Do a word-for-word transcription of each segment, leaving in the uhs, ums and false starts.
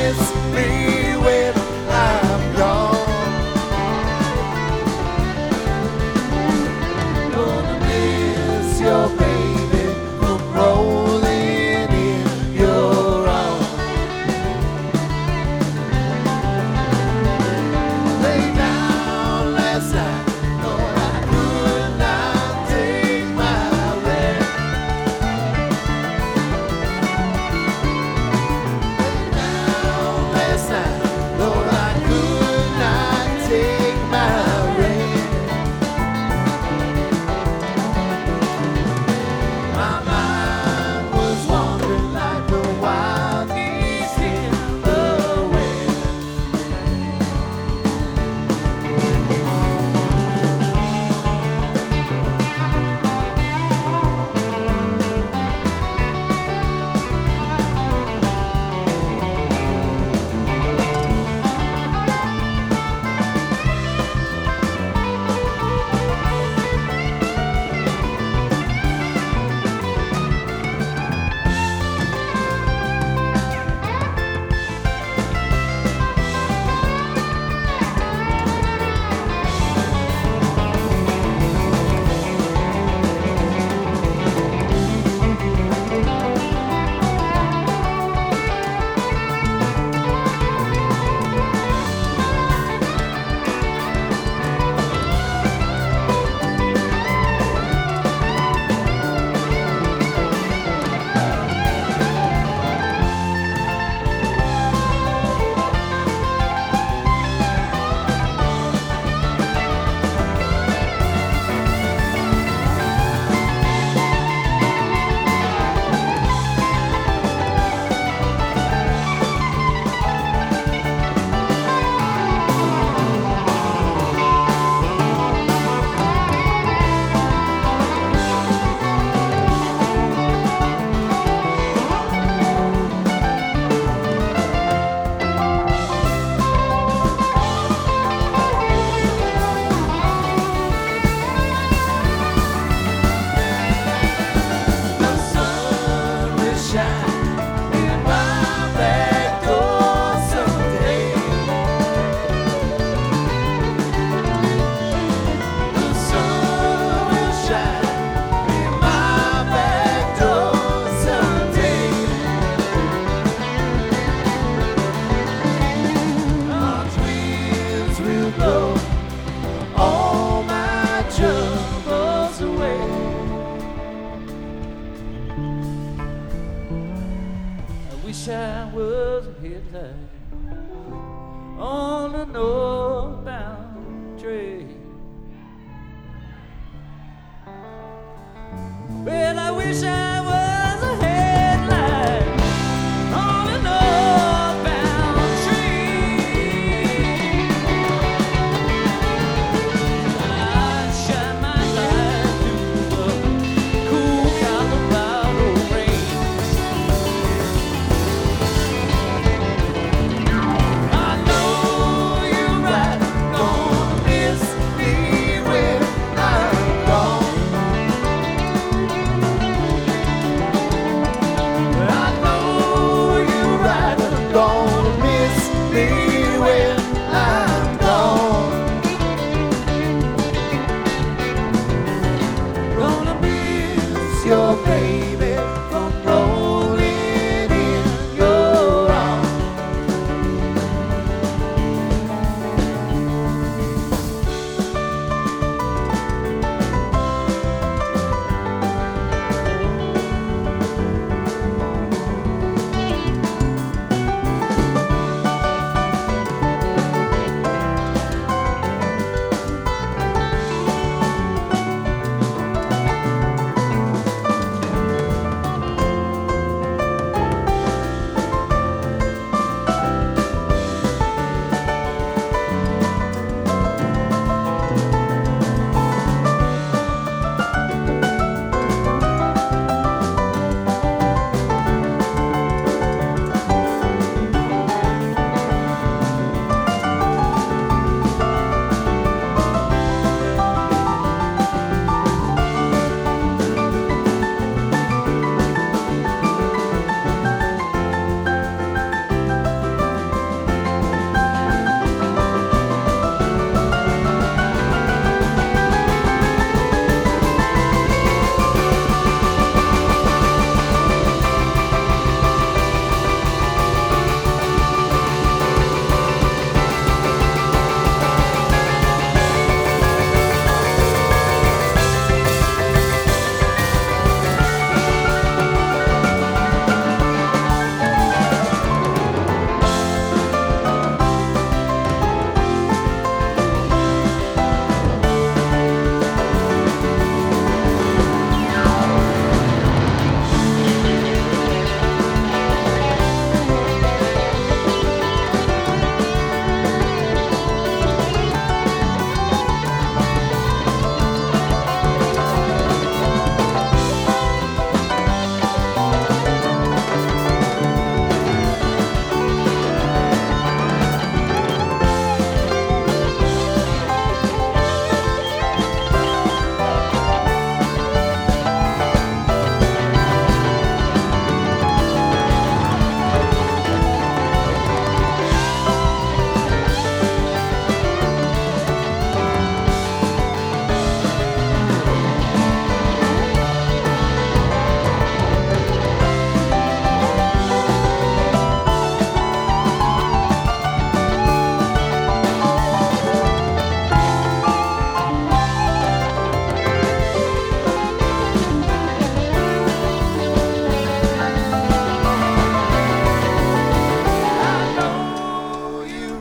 miss me when I'm gone. Gonna miss your baby from rolling in your arms. Lay down last night, Lord, I could not take my rest. Lay down last night, Lord, I could not take my rest. My mind was wandering like the wild geese in the wind. The sun will shine in my back door someday. The sun will shine in my back door someday. March winds will blow all my troubles away. I wish I was a headlight on the northbound train. Well, I wish I was a headlight on the northbound train. I'd shine my light through the cool Colorado rain. I know you're right, gonna miss me when I'm gone.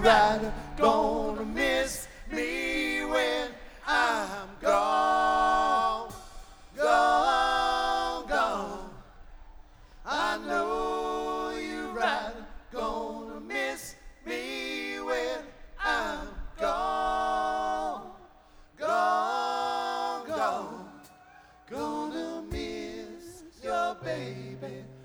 right gonna miss me when I'm gone, gone, gone. I know you right gonna miss me when I'm gone, gone, gone. Gonna miss your baby.